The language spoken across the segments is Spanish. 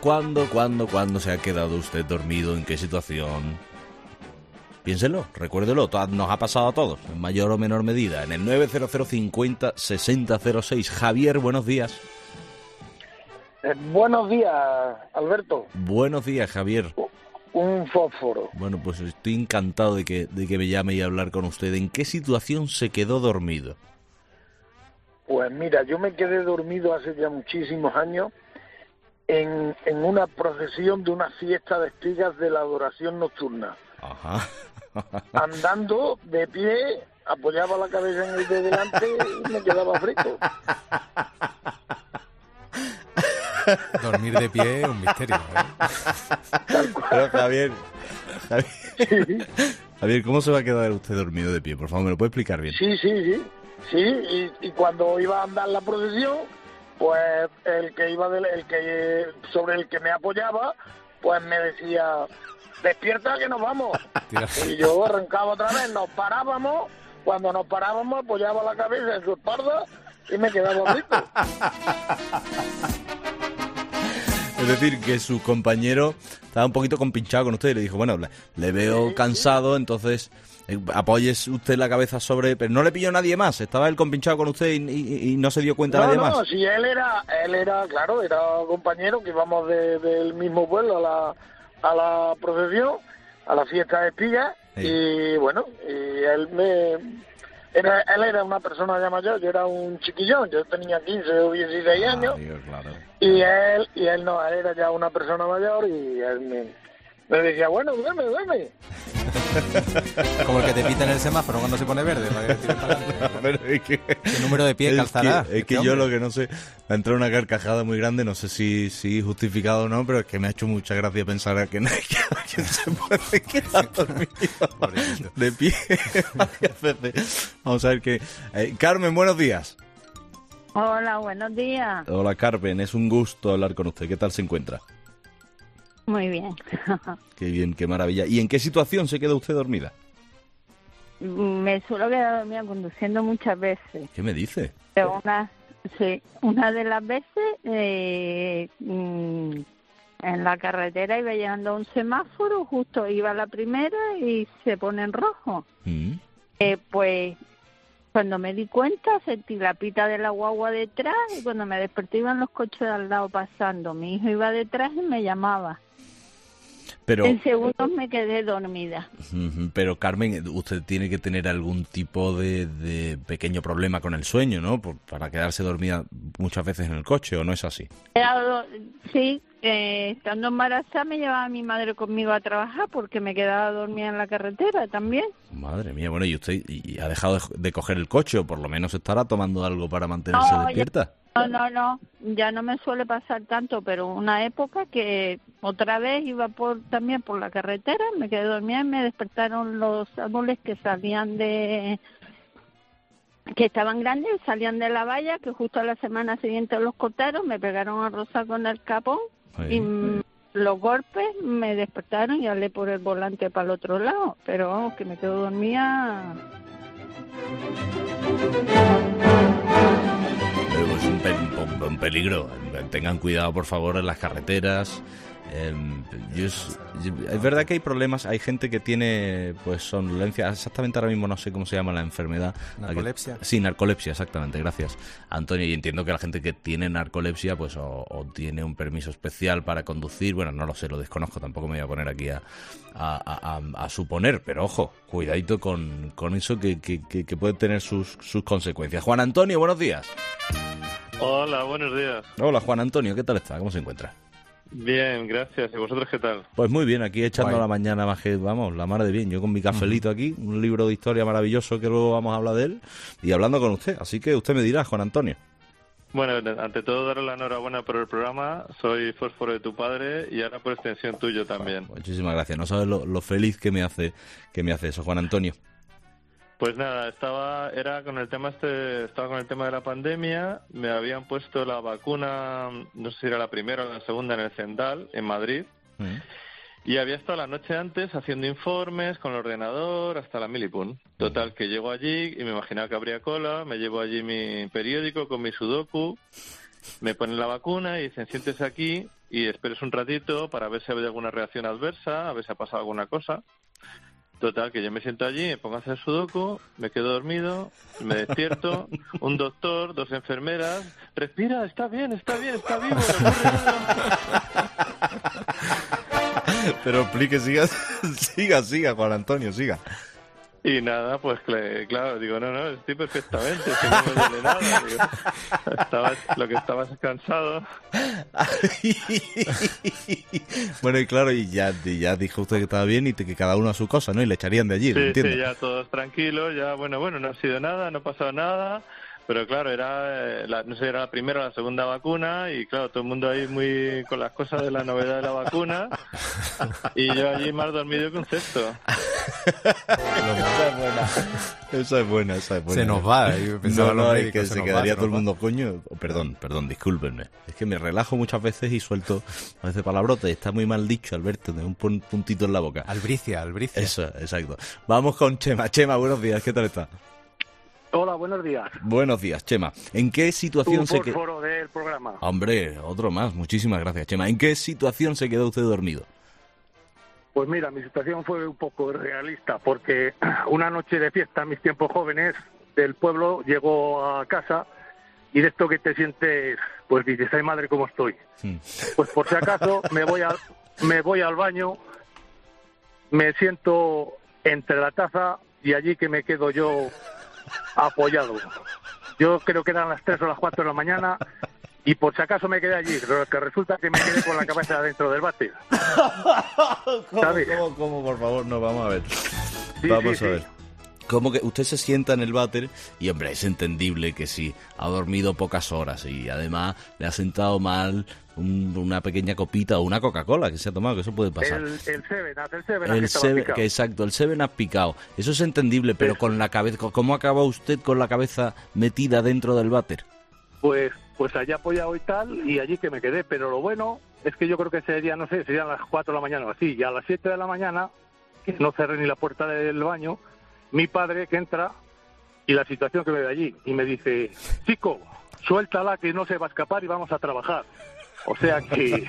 ¿Cuándo se ha quedado usted dormido? ¿En qué situación? Piénselo, recuérdelo, nos ha pasado a todos, en mayor o menor medida. En el 90050 6006. Javier, buenos días. Buenos días, Alberto. Buenos días, Javier. Un fósforo. Bueno, pues estoy encantado de que me llame y hablar con usted. ¿En qué situación se quedó dormido? Pues mira, yo me quedé dormido hace ya muchísimos años en una procesión de una fiesta de espigas de la adoración nocturna. Ajá. Andando de pie, apoyaba la cabeza en el de delante y me quedaba frito. Dormir de pie es un misterio, Pero Javier, Javier, ¿cómo se va a quedar usted dormido de pie? Por favor, ¿me lo puede explicar bien? Sí, y cuando iba a andar la procesión, pues sobre el que me apoyaba, pues me decía, despierta que nos vamos. Y yo arrancaba otra vez, nos parábamos, cuando nos parábamos apoyaba la cabeza en su espalda y me quedaba frito. Es decir, que su compañero estaba un poquito compinchado con usted y le dijo, bueno, le veo cansado, entonces apóyese usted la cabeza sobre... Pero no le pilló nadie más, estaba él compinchado con usted y no se dio cuenta nadie más. No, sí, él era, claro, era compañero que íbamos del mismo pueblo a la procesión, a la fiesta de espigas, sí. Y bueno, y él era una persona ya mayor, yo era un chiquillón, yo tenía 15 o 16 años, Dios, claro. Y él no, él era ya una persona mayor y él me decía, bueno, duerme. Como el que te pita en el semáforo cuando se pone verde. Para que tires para adelante. Pero es que, ¿qué número de pie calzará? Es que yo lo que no sé, me ha entrado una carcajada muy grande, no sé si justificado o no, pero es que me ha hecho mucha gracia pensar que alguien se puede quedar dormido de pie varias veces. Vamos a ver que... Carmen, buenos días. Hola, buenos días. Hola, Carmen, es un gusto hablar con usted. ¿Qué tal se encuentra? Muy bien. Qué bien, qué maravilla. ¿Y en qué situación se queda usted dormida? Me suelo quedar dormida conduciendo muchas veces. ¿Qué me dice? Pero una de las veces en la carretera iba llegando a un semáforo, justo iba la primera y se pone en rojo. Pues cuando me di cuenta sentí la pita de la guagua detrás y cuando me desperté iban los coches de al lado pasando. Mi hijo iba detrás y me llamaba. Pero, en segundos me quedé dormida. Pero Carmen, usted tiene que tener algún tipo de pequeño problema con el sueño, ¿no? Para quedarse dormida muchas veces en el coche, ¿o no es así? Sí, estando embarazada me llevaba a mi madre conmigo a trabajar porque me quedaba dormida en la carretera también. Madre mía, bueno, ¿y usted ha dejado de coger el coche o por lo menos estará tomando algo para mantenerse despierta? No, ya no me suele pasar tanto, pero una época que otra vez iba también por la carretera, me quedé dormida y me despertaron los árboles que estaban grandes, salían de la valla, que justo a la semana siguiente los cortaron, me pegaron a rosa con el capón. Ahí. Y los golpes me despertaron y hablé por el volante para el otro lado, pero vamos, que me quedo dormida. Es un peligro. Tengan cuidado, por favor, en las carreteras. Es verdad que hay problemas. Hay gente que tiene pues somnolencia. Exactamente ahora mismo no sé cómo se llama la enfermedad. ¿Narcolepsia? Sí, narcolepsia, exactamente. Gracias, Antonio. Y entiendo que la gente que tiene narcolepsia pues o tiene un permiso especial para conducir. Bueno, no lo sé, lo desconozco. Tampoco me voy a poner aquí a suponer. Pero ojo, cuidadito con eso que puede tener sus consecuencias. Juan Antonio, buenos días. Hola, buenos días. Hola, Juan Antonio, ¿qué tal está? ¿Cómo se encuentra? Bien, gracias. ¿Y vosotros qué tal? Pues muy bien, aquí echando la mañana más que, vamos, la mar de bien. Yo con mi cafelito aquí, un libro de historia maravilloso que luego vamos a hablar de él y hablando con usted. Así que usted me dirá, Juan Antonio. Bueno, ante todo daros la enhorabuena por el programa. Soy fósforo de tu padre y ahora por extensión tuyo también. Muchísimas gracias. No sabes lo feliz que me hace eso, Juan Antonio. Pues nada, estaba con el tema de la pandemia. Me habían puesto la vacuna, no sé si era la primera o la segunda, en el Cendal, en Madrid. Y había estado la noche antes haciendo informes con el ordenador hasta la milipun. Total, que llego allí y me imaginaba que habría cola. Me llevo allí mi periódico con mi sudoku me ponen la vacuna y dicen, siéntese aquí y esperes un ratito para ver si ha habido alguna reacción adversa, a ver si ha pasado alguna cosa. Total, que yo me siento allí, me pongo a hacer sudoku, me quedo dormido, me despierto, un doctor, 2 enfermeras, respira, está bien, está vivo, no ocurre nada. Pero explique, siga, Juan Antonio, siga. Y nada, pues claro, digo, no, estoy perfectamente, que no me duele nada. Digo, lo que estabas cansado. Bueno, y claro, y ya dijo usted que estaba bien y que cada uno a su cosa, ¿no? Y le echarían de allí, ¿entiendes? Sí, ya todos tranquilos, ya, bueno, no ha sido nada, no ha pasado nada. Pero claro, era era la primera o la segunda vacuna y claro, todo el mundo ahí muy con las cosas de la novedad de la vacuna y yo allí más dormido que un cesto. Esa es buena. Se nos va. Es que se quedaría todo el mundo, coño. Perdón, discúlpenme. Es que me relajo muchas veces y suelto a veces palabrotas. Está muy mal dicho, Alberto, de un puntito en la boca. Albricia. Eso, exacto. Vamos con Chema. Chema, buenos días, ¿qué tal está? Hola, buenos días. Buenos días, Chema. ¿En qué situación se quedó? foro del programa. Hombre, otro más. Muchísimas gracias, Chema. ¿En qué situación se quedó usted dormido? Pues mira, mi situación fue un poco realista, porque una noche de fiesta en mis tiempos jóvenes del pueblo llego a casa y de esto que te sientes, pues dices, ay madre, ¿cómo estoy? Pues por si acaso me voy al baño, me siento entre la taza y allí que me quedo yo apoyado. Yo creo que eran las 3 o las 4 de la mañana y por si acaso me quedé allí, pero que resulta que me quedé con la cabeza dentro del váter. ¿Cómo? Por favor, no, vamos a ver. Sí, vamos a ver. Como que usted se sienta en el váter y, hombre, es entendible que sí, ha dormido pocas horas y además le ha sentado mal una pequeña copita o una Coca-Cola que se ha tomado, que eso puede pasar. El Seven-Up exacto, el Seven-Up picado. Eso es entendible, pero con la cabeza, ¿cómo acaba usted con la cabeza metida dentro del váter? Pues allá apoyado y tal, y allí que me quedé, pero lo bueno es que yo creo que serían las 4 de la mañana o así, y a las 7 de la mañana, que no cerré ni la puerta del baño, mi padre que entra y la situación que me ve allí y me dice, chico, suéltala que no se va a escapar y vamos a trabajar. O sea que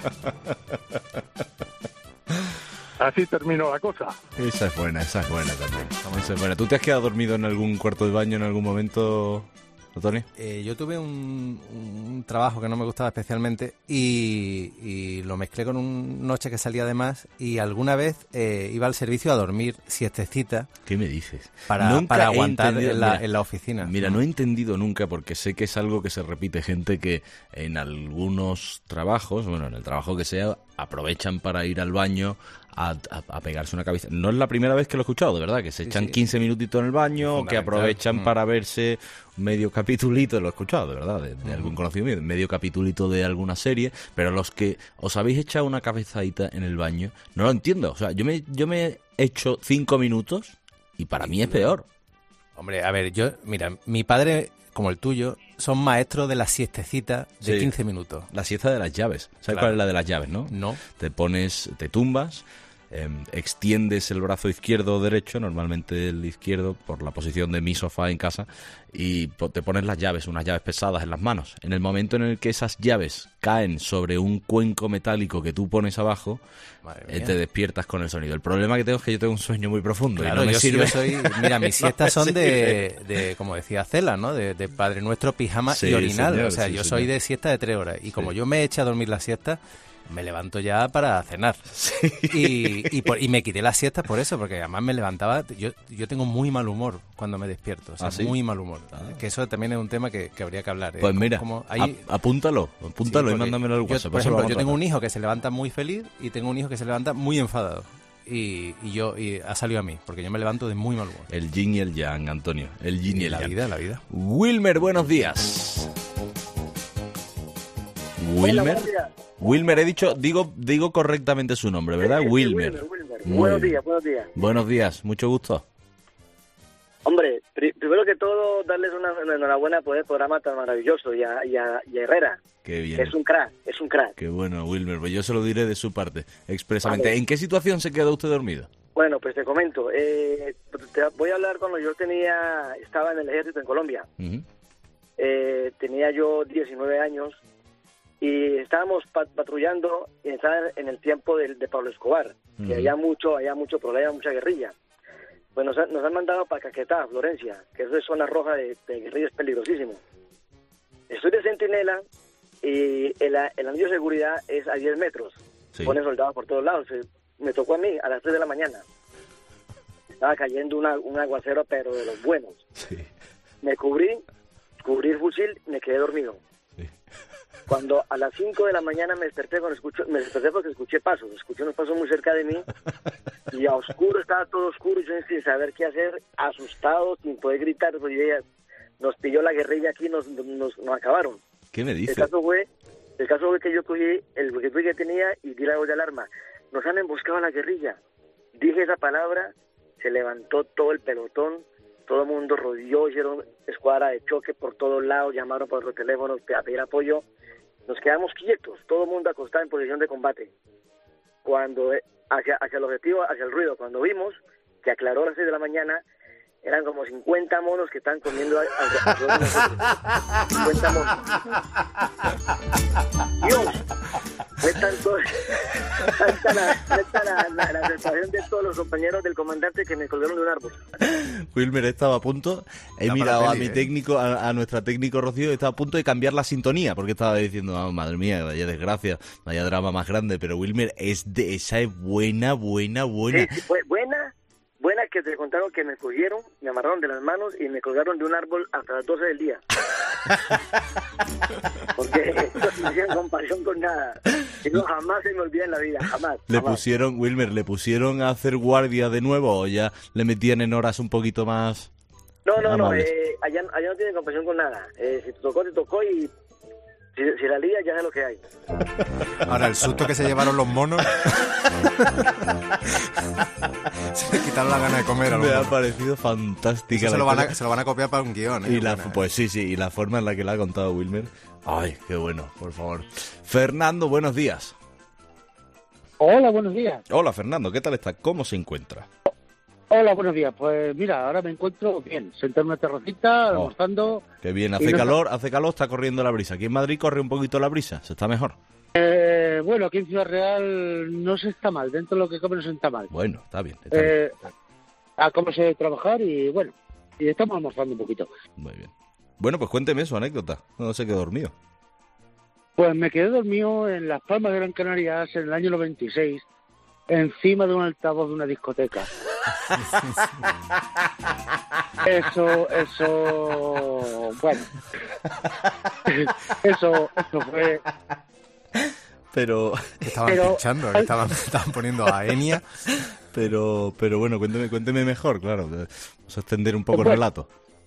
así terminó la cosa. Esa es buena también. Esa es buena. ¿Tú te has quedado dormido en algún cuarto de baño en algún momento, Tony? Yo tuve un trabajo que no me gustaba especialmente y lo mezclé con una noche que salía de más y alguna vez iba al servicio a dormir siestecita. ¿Qué me dices? Para aguantar en la oficina. Mira, no he entendido nunca, porque sé que es algo que se repite, gente que en algunos trabajos, bueno, en el trabajo que sea, aprovechan para ir al baño a pegarse una cabeza. No es la primera vez que lo he escuchado, de verdad, que se echan 15 minutitos en el baño, que aprovechan para verse medio capitulito, lo he escuchado, de verdad, de algún conocido mío, medio capitulito de alguna serie, pero los que os habéis echado una cabezadita en el baño, no lo entiendo. O sea, yo me he hecho 5 minutos y para mí es peor. Hombre, a ver, mira, mi padre, como el tuyo, son maestros de la siestecita de 15 minutos. La siesta de las llaves. ¿Sabes cuál es la de las llaves, no? No. Te tumbas, extiendes el brazo izquierdo o derecho, normalmente el izquierdo, por la posición de mi sofá en casa, y te pones las llaves, unas llaves pesadas en las manos. En el momento en el que esas llaves caen sobre un cuenco metálico que tú pones abajo, te despiertas con el sonido. El problema que tengo es que yo tengo un sueño muy profundo. Claro, y no me sirve. Mira, mis siestas son de como decía Cela, ¿no? De Padre Nuestro, pijama y orinal. Señor, o sea, yo soy de siesta de 3 horas. Y como yo me eché a dormir la siesta, me levanto ya para cenar. Y me quité la siesta por eso, porque además me levantaba. Yo tengo muy mal humor cuando me despierto. O sea, muy mal humor. Que eso también es un tema que habría que hablar. Pues mira, apúntalo y mándamelo al WhatsApp. Por ejemplo, yo tengo un hijo que se levanta muy feliz y tengo un hijo que se levanta muy enfadado. Y ha salido a mí, porque yo me levanto de muy mal humor. El yin y el yang, Antonio. El yin y el yang. La vida. Wilmer, buenos días. Wilmer. Wilmer, digo correctamente su nombre, ¿verdad? Sí, Wilmer. Buenos días. Buenos días, mucho gusto. Hombre, primero que todo, darles una enhorabuena por el programa tan maravilloso y a Herrera. Qué bien. Que es un crack. Qué bueno, Wilmer, pues yo se lo diré de su parte, expresamente. Vale. ¿En qué situación se quedó usted dormido? Bueno, pues te comento. Te voy a hablar cuando yo estaba en el ejército en Colombia. Uh-huh. Tenía yo 19 años y estábamos patrullando y estaba en el tiempo de Pablo Escobar, que había mucho problema, mucha guerrilla. Pues nos han mandado para Caquetá, Florencia, que eso es zona roja de guerrilla, es peligrosísimo. Estoy de centinela y el anillo de seguridad es a 10 metros. Sí. Pone soldados por todos lados. Me tocó a mí a las 3 de la mañana. Estaba cayendo un aguacero, pero de los buenos. Sí. Me cubrí el fusil, me quedé dormido. Sí. Cuando a las 5 de la mañana me desperté porque escuché unos pasos muy cerca de mí, y a oscuro, estaba todo oscuro, y yo sin saber qué hacer, asustado, sin poder gritar, pues ya nos pilló la guerrilla aquí, nos acabaron. ¿Qué me dices? El caso fue que yo cogí el boletín que tenía y di la voz de alarma. Nos han emboscado a la guerrilla. Dije esa palabra, se levantó todo el pelotón, todo el mundo rodeó, hicieron escuadra de choque por todos lados, llamaron por los teléfonos a pedir apoyo. Nos quedamos quietos, todo el mundo acostado en posición de combate. Cuando hacia el objetivo, hacia el ruido, cuando vimos que aclaró a las 6 de la mañana, eran como 50 monos que estaban comiendo alrededor de nosotros. 50 monos. Dios, fue tanta la sensación de todos los compañeros del comandante que me colgaron de un árbol. Wilmer estaba a punto, he mirado a mi técnico, a nuestra técnico Rocío, estaba a punto de cambiar la sintonía, porque estaba diciendo, oh, madre mía, vaya desgracia, vaya drama más grande, pero Wilmer, esa es buena. Sí, fue buena que te contaron que me cogieron, me amarraron de las manos y me colgaron de un árbol hasta las 12 del día. Porque no hicieron compasión con nada. Eso jamás se me olvida en la vida, jamás. Wilmer, ¿le pusieron a hacer guardia de nuevo o ya le metían en horas un poquito más? No, allá no tienen compasión con nada. Si te tocó y si la lía ya sé lo que hay. Ahora, el susto que se llevaron los monos. Se le quitaron la gana de comer a los monos. Me ha parecido fantástica. Se lo van a copiar para un guión. Pues sí, y la forma en la que la ha contado Wilmer. Ay, qué bueno, por favor. Fernando, buenos días. Hola, buenos días. Hola, Fernando, ¿qué tal está? ¿Cómo se encuentra? Hola, buenos días. Pues mira, ahora me encuentro bien, sentado en una terracita, almorzando. Qué bien, hace calor, está corriendo la brisa. Aquí en Madrid corre un poquito la brisa, ¿se está mejor? Bueno, aquí en Ciudad Real no se está mal, dentro de lo que come no se está mal. Bueno, está bien. A cómo se debe trabajar y bueno, y estamos almorzando un poquito. Muy bien. Bueno, pues cuénteme su anécdota, no se quedó dormido. Pues me quedé dormido en Las Palmas de Gran Canaria en el año 96, encima de un altavoz de una discoteca. Eso, bueno, eso fue. Pero estaban pinchando, estaban poniendo a Enya. Pero bueno, cuénteme mejor, claro. Vamos a extender un poco el relato.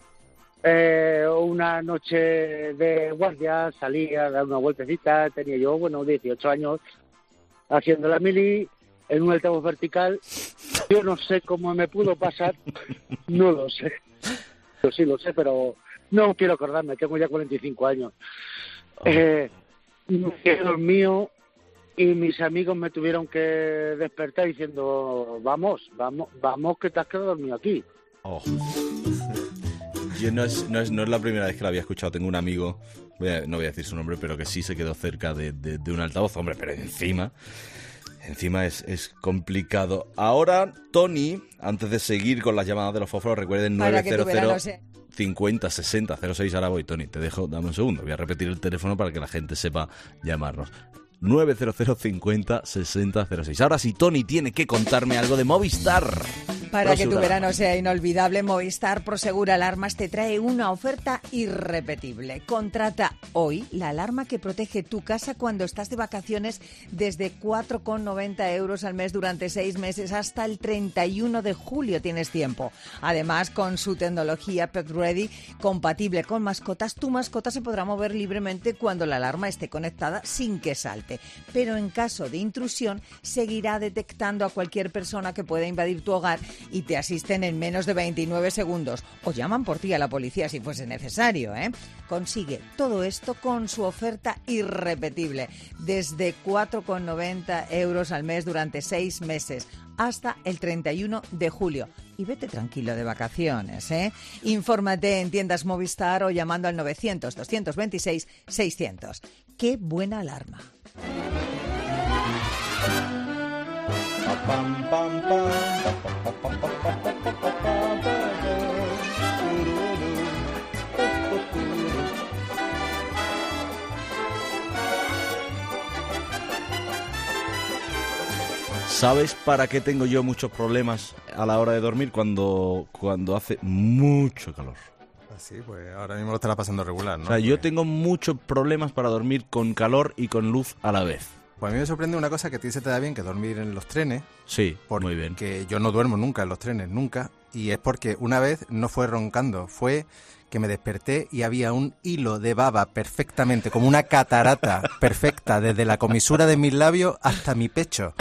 Una noche de guardia, salí a dar una vueltecita, tenía yo, 18 años, haciendo la mili en un altavoz vertical. Yo no sé cómo me pudo pasar, no lo sé. Yo sí lo sé, pero no quiero acordarme, tengo ya 45 años. Me quedé dormido y mis amigos me tuvieron que despertar diciendo, vamos, que te has quedado dormido aquí. Oh. Yo no es la primera vez que la había escuchado. Tengo un amigo, no voy a decir su nombre, pero que sí se quedó cerca de un altavoz. Hombre, pero encima es complicado. Ahora, Tony, antes de seguir con las llamadas de los fósforos, recuerden 900 50 60 06. Ahora voy, Tony, te dejo, dame un segundo. Voy a repetir el teléfono para que la gente sepa llamarnos. 900 50 60 06. Ahora sí, Tony tiene que contarme algo de Movistar. Para que tu verano sea inolvidable, Movistar Prosegur Alarmas te trae una oferta irrepetible. Contrata hoy la alarma que protege tu casa cuando estás de vacaciones desde 4,90 euros al mes durante 6 meses. Hasta el 31 de julio tienes tiempo. Además, con su tecnología Pet Ready, compatible con mascotas, tu mascota se podrá mover libremente cuando la alarma esté conectada sin que salte. Pero en caso de intrusión, seguirá detectando a cualquier persona que pueda invadir tu hogar y te asisten en menos de 29 segundos. O llaman por ti a la policía si fuese necesario, ¿eh? Consigue todo esto con su oferta irrepetible. Desde 4,90 euros al mes durante 6 meses. hasta el 31 de julio. Y vete tranquilo de vacaciones, ¿eh? Infórmate en tiendas Movistar o llamando al 900-226-600. ¡Qué buena alarma! ¿Sabes para qué tengo yo muchos problemas a la hora de dormir? Cuando hace mucho calor. Sí, pues ahora mismo lo estará pasando regular, ¿no? O sea, yo tengo muchos problemas para dormir con calor y con luz a la vez. Pues a mí me sorprende una cosa, que a ti se te da bien, que dormir en los trenes. Sí, muy bien. Porque yo no duermo nunca en los trenes, nunca. Y es porque una vez no fue roncando, fue que me desperté y había un hilo de baba perfectamente, como una catarata perfecta, desde la comisura de mis labios hasta mi pecho.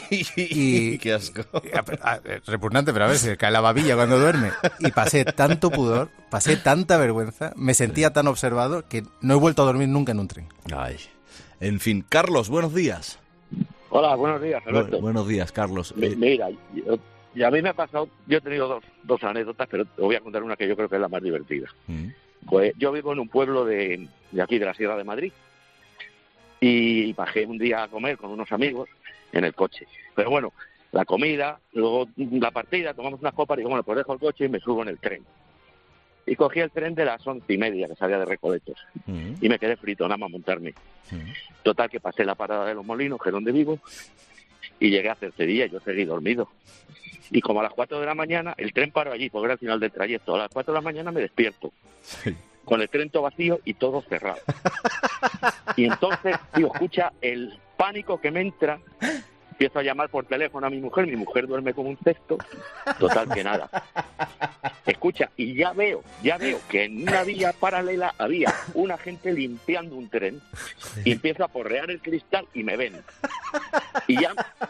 Y qué asco. Repugnante, pero a ver, se cae la babilla cuando duerme. Y pasé tanto pudor, pasé tanta vergüenza, me sentía tan observado que no he vuelto a dormir nunca en un tren. Ay. En fin, Carlos, buenos días. Hola, buenos días, Alberto. Buenos días, Carlos. Mira, y a mí me ha pasado, yo he tenido dos anécdotas, pero te voy a contar una que yo creo que es la más divertida. Pues yo vivo en un pueblo de aquí, de la Sierra de Madrid, y bajé un día a comer con unos amigos en el coche. Pero bueno, la comida, luego la partida, tomamos unas copas y digo, bueno, pues dejo el coche y me subo en el tren. Y cogí el tren de las 11:30 que salía de Recoletos. Y me quedé frito, nada más montarme. Total, que pasé la parada de Los Molinos, que es donde vivo, y llegué a Cercería y yo seguí dormido. Y como a las 4 de la mañana, el tren paró allí, porque era el final del trayecto. A las 4 de la mañana me despierto. Sí. Con el tren todo vacío y todo cerrado. Y entonces, tío, escucha el pánico que me entra. Empiezo a llamar por teléfono a mi mujer duerme como un cesto. Total, que nada. Escucha, y ya veo que en una vía paralela había una gente limpiando un tren, y empiezo a porrear el cristal y me ven. Y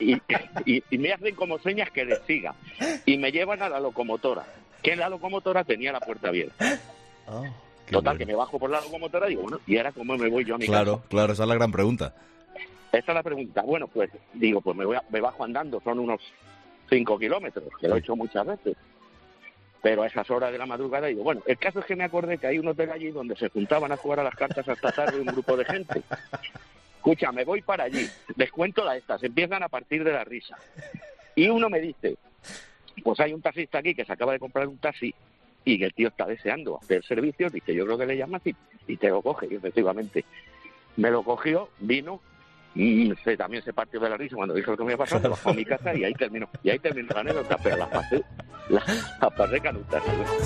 me hacen como señas que les siga. Y me llevan a la locomotora, que en la locomotora tenía la puerta abierta. Total, bueno, que me bajo por la locomotora y digo, bueno, ¿y ahora cómo me voy yo a mi casa? Claro, esa es la gran pregunta. Esa es la pregunta. Bueno, pues digo, pues me bajo andando, son unos 5 kilómetros, que lo he hecho muchas veces. Pero a esas horas de la madrugada digo, bueno, el caso es que me acordé que hay un hotel allí donde se juntaban a jugar a las cartas hasta tarde un grupo de gente. Escucha, me voy para allí, les cuento se empiezan a partir de la risa. Y uno me dice, pues hay un taxista aquí que se acaba de comprar un taxi y que el tío está deseando hacer servicios, dice, yo creo que le llamas y te lo coge. Y efectivamente, me lo cogió, vino, también se partió de la risa cuando dijo lo que me había pasado, me bajó a mi casa y ahí terminó la anécdota, pero la pasé canutas.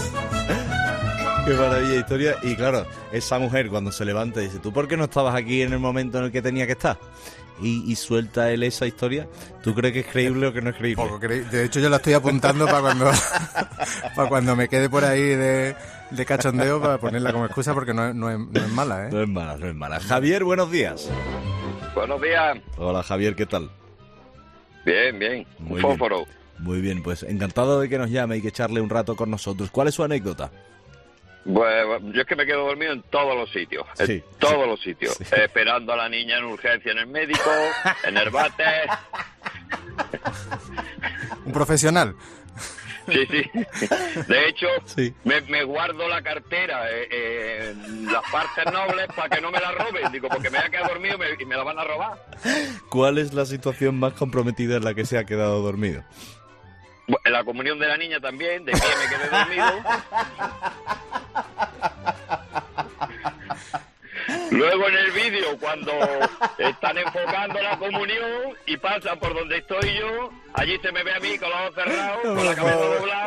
Qué maravilla de historia. Y claro, esa mujer cuando se levanta dice, ¿tú por qué no estabas aquí en el momento en el que tenía que estar? Y suelta él esa historia. ¿Tú crees que es creíble o que no es creíble? De hecho, yo la estoy apuntando para cuando me quede por ahí de cachondeo, para ponerla como excusa, porque no es mala, ¿eh? No es mala. Javier, buenos días. Buenos días. Hola, Javier, ¿qué tal? Bien. Un fósforo. Muy bien, pues encantado de que nos llame y que charle un rato con nosotros. ¿Cuál es su anécdota? Pues yo es que me quedo dormido en todos los sitios, los sitios, esperando a la niña en urgencia en el médico, en el váter. Un profesional. Sí. De hecho, me guardo la cartera las partes nobles para que no me la roben. Digo, porque me voy a quedar dormido y me la van a robar. ¿Cuál es la situación más comprometida en la que se ha quedado dormido? En la comunión de la niña también, de que me quedé dormido. Luego en el vídeo, cuando están enfocando la comunión y pasan por donde estoy yo, allí se me ve a mí con los ojos cerrados, con la cabeza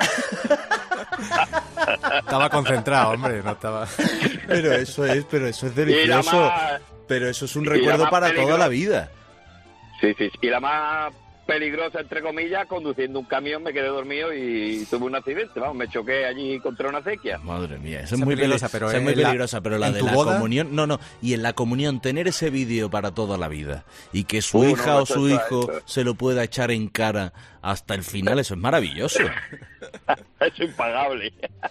doblada. Estaba concentrado, hombre, no estaba... Pero eso es delicioso. Pero eso es un recuerdo para toda la vida. Sí. Y la más peligrosa, entre comillas, conduciendo un camión, me quedé dormido y tuve un accidente, me choqué allí contra una acequia. Madre mía, eso es muy peligrosa, pero la de la comunión, no, y en la comunión tener ese vídeo para toda la vida y que su hija o su hijo se lo pueda echar en cara hasta el final, eso es maravilloso. Es impagable.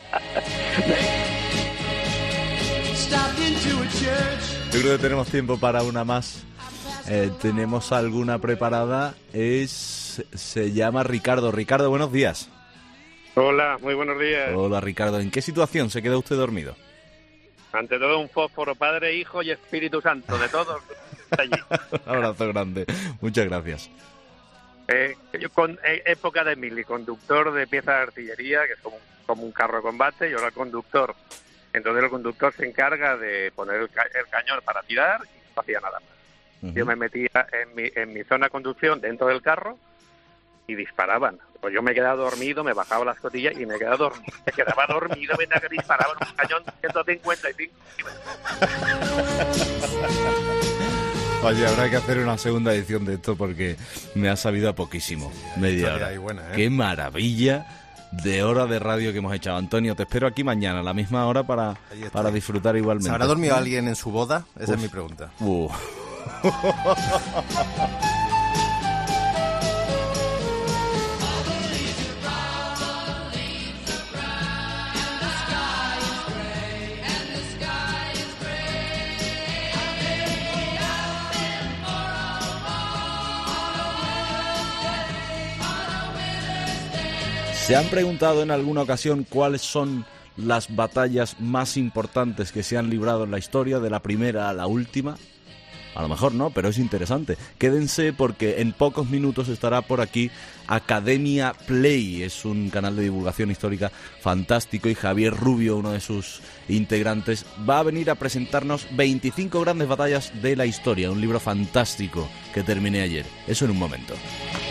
Yo creo que tenemos tiempo para una más. ¿Tenemos alguna preparada? Es se llama Ricardo. Ricardo, buenos días. Hola, muy buenos días. Hola, Ricardo. ¿En qué situación se queda usted dormido? Ante todo, un fósforo, Padre, Hijo y Espíritu Santo, de todos allí. Un abrazo grande. Muchas gracias. Yo con época de mili, conductor de piezas de artillería, que es como un carro de combate, yo era el conductor. Entonces el conductor se encarga de poner el cañón para tirar y no hacía nada más. Yo me metía en mi zona de conducción dentro del carro y disparaban. Pues yo me quedaba dormido, me bajaba las cotillas y me quedaba dormido. Me quedaba dormido mientras que disparaban un cañón 155. Oye, habrá que hacer una segunda edición de esto porque me ha sabido a poquísimo. Media hora. Buena, ¿eh? Qué maravilla de hora de radio que hemos echado. Antonio, te espero aquí mañana a la misma hora para disfrutar igualmente. ¿Se habrá dormido alguien en su boda? Esa es mi pregunta. ¿Se han preguntado en alguna ocasión cuáles son las batallas más importantes que se han librado en la historia, de la primera a la última? A lo mejor no, pero es interesante. Quédense porque en pocos minutos estará por aquí Academia Play. Es un canal de divulgación histórica fantástico y Javier Rubio, uno de sus integrantes, va a venir a presentarnos 25 grandes batallas de la historia. Un libro fantástico que terminé ayer. Eso en un momento.